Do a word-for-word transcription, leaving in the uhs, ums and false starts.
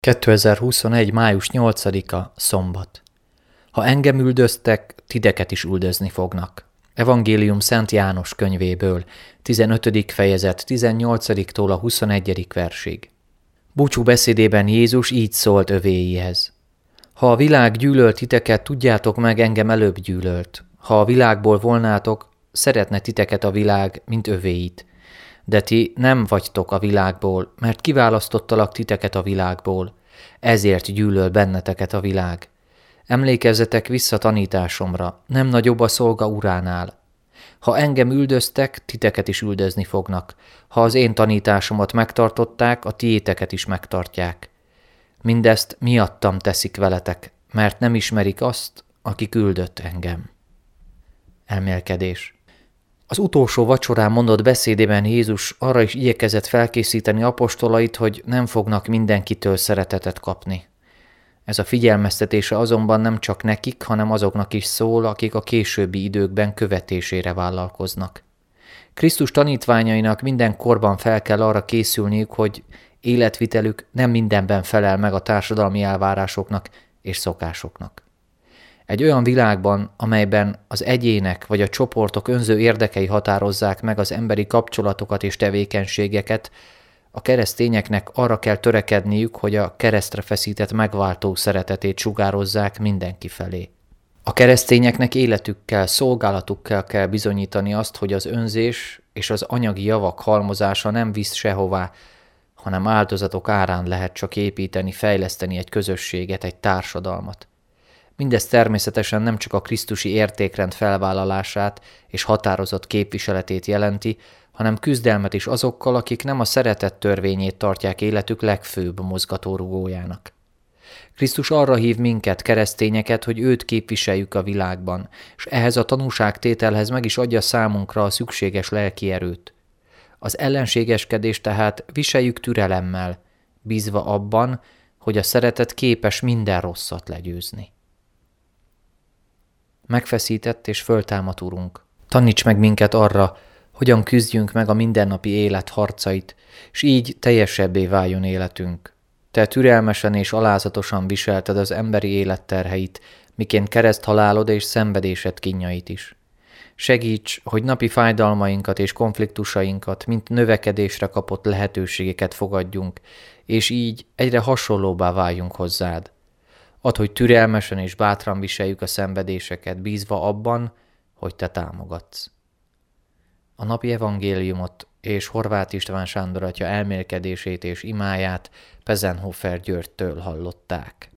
kétezer-huszonegy. május nyolcadika. Szombat. Ha engem üldöztek, titeket is üldözni fognak. Evangélium Szent János könyvéből, tizenötödik fejezet tizennyolcadiktól a huszonegyedik versig. Búcsú beszédében Jézus így szólt övéihez. Ha a világ gyűlölt titeket, tudjátok meg, engem előbb gyűlölt. Ha a világból volnátok, szeretne titeket a világ, mint övéit. De ti nem vagytok a világból, mert kiválasztottalak titeket a világból. Ezért gyűlöl benneteket a világ. Emlékezzetek vissza tanításomra, nem nagyobb a szolga uránál. Ha engem üldöztek, titeket is üldözni fognak. Ha az én tanításomat megtartották, a tiéteket is megtartják. Mindezt miattam teszik veletek, mert nem ismerik azt, aki küldött engem. Elmélkedés. Az utolsó vacsorán mondott beszédében Jézus arra is igyekezett felkészíteni apostolait, hogy nem fognak mindenkitől szeretetet kapni. Ez a figyelmeztetése azonban nem csak nekik, hanem azoknak is szól, akik a későbbi időkben követésére vállalkoznak. Krisztus tanítványainak minden korban fel kell arra készülniük, hogy életvitelük nem mindenben felel meg a társadalmi elvárásoknak és szokásoknak. Egy olyan világban, amelyben az egyének vagy a csoportok önző érdekei határozzák meg az emberi kapcsolatokat és tevékenységeket, a keresztényeknek arra kell törekedniük, hogy a keresztre feszített megváltó szeretetét sugározzák mindenki felé. A keresztényeknek életükkel, szolgálatukkal kell bizonyítani azt, hogy az önzés és az anyagi javak halmozása nem visz sehová, hanem áldozatok árán lehet csak építeni, fejleszteni egy közösséget, egy társadalmat. Mindez természetesen nem csak a krisztusi értékrend felvállalását és határozott képviseletét jelenti, hanem küzdelmet is azokkal, akik nem a szeretet törvényét tartják életük legfőbb mozgatórugójának. Krisztus arra hív minket, keresztényeket, hogy őt képviseljük a világban, és ehhez a tanúságtételhez meg is adja számunkra a szükséges lelki erőt. Az ellenségeskedést tehát viseljük türelemmel, bízva abban, hogy a szeretet képes minden rosszat legyőzni. Megfeszített és föltámadt Urunk, taníts meg minket arra, hogyan küzdjünk meg a mindennapi élet harcait, s így teljesebbé váljon életünk. Te türelmesen és alázatosan viselted az emberi élet terheit, miként kereszthalálod és szenvedésed kínjait is. Segíts, hogy napi fájdalmainkat és konfliktusainkat, mint növekedésre kapott lehetőségeket fogadjunk, és így egyre hasonlóbbá váljunk hozzád. Add, hogy türelmesen és bátran viseljük a szenvedéseket, bízva abban, hogy te támogatsz. A napi evangéliumot és Horváth István Sándor atya elmélkedését és imáját Pezenhofer Györgytől hallották.